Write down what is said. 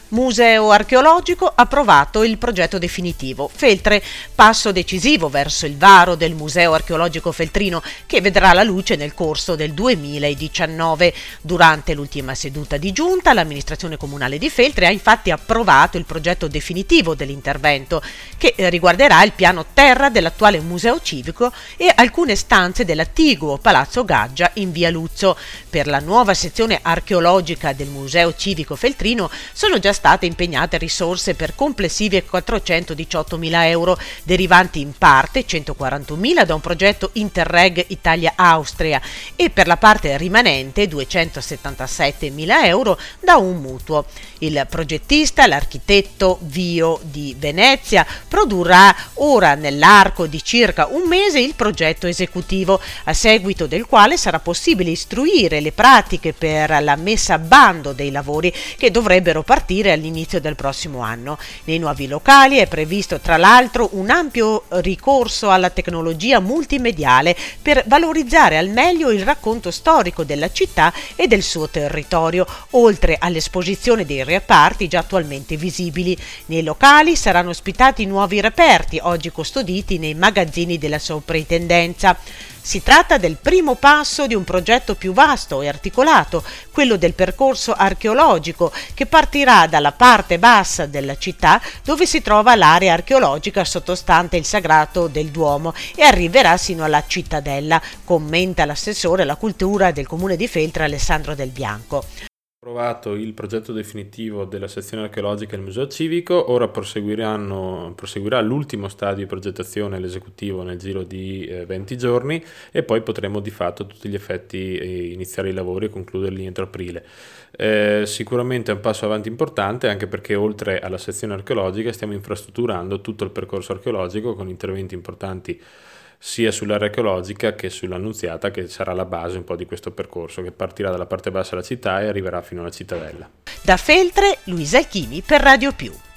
Museo archeologico approvato il progetto definitivo. Feltre, passo decisivo verso il varo del Museo archeologico feltrino che vedrà la luce nel corso del 2019. Durante l'ultima seduta di giunta l'amministrazione comunale di Feltre ha infatti approvato il progetto definitivo dell'intervento che riguarderà il piano terra dell'attuale museo civico e alcune stanze dell'attiguo Palazzo Gaggia in via Luzzo. Per la nuova sezione archeologica del Museo Civico Feltrino sono già state impegnate risorse per complessivi 418.000 euro, derivanti in parte 141.000 da un progetto Interreg Italia-Austria e per la parte rimanente 277.000 euro da un mutuo. Il progettista, l'architetto Vio di Venezia, produrrà ora nell'arco di circa un mese il progetto esecutivo, a seguito del quale sarà possibile istruire le pratiche per la messa a bando dei lavori che dovrebbero partire all'inizio del prossimo anno. Nei nuovi locali è previsto tra l'altro un ampio ricorso alla tecnologia multimediale per valorizzare al meglio il racconto storico della città e del suo territorio, oltre all'esposizione dei reperti già attualmente visibili. Nei locali saranno ospitati nuovi reperti oggi custoditi nei magazzini della soprintendenza. Si tratta del primo passo di un progetto più vasto e articolato, quello del percorso archeologico, che partirà dalla parte bassa della città dove si trova l'area archeologica sottostante il sagrato del Duomo e arriverà sino alla cittadella, commenta l'assessore alla cultura del comune di Feltre Alessandro Del Bianco. Approvato il progetto definitivo della sezione archeologica del Museo Civico, ora proseguirà l'ultimo stadio di progettazione, l'esecutivo, nel giro di 20 giorni e poi potremo di fatto a tutti gli effetti iniziare i lavori e concluderli entro aprile. Sicuramente è un passo avanti importante, anche perché oltre alla sezione archeologica stiamo infrastrutturando tutto il percorso archeologico con interventi importanti sia sull'area archeologica che sull'Annunziata, che sarà la base un po' di questo percorso che partirà dalla parte bassa della città e arriverà fino alla cittadella. Da Feltre, Luisa Alchini per Radio Più.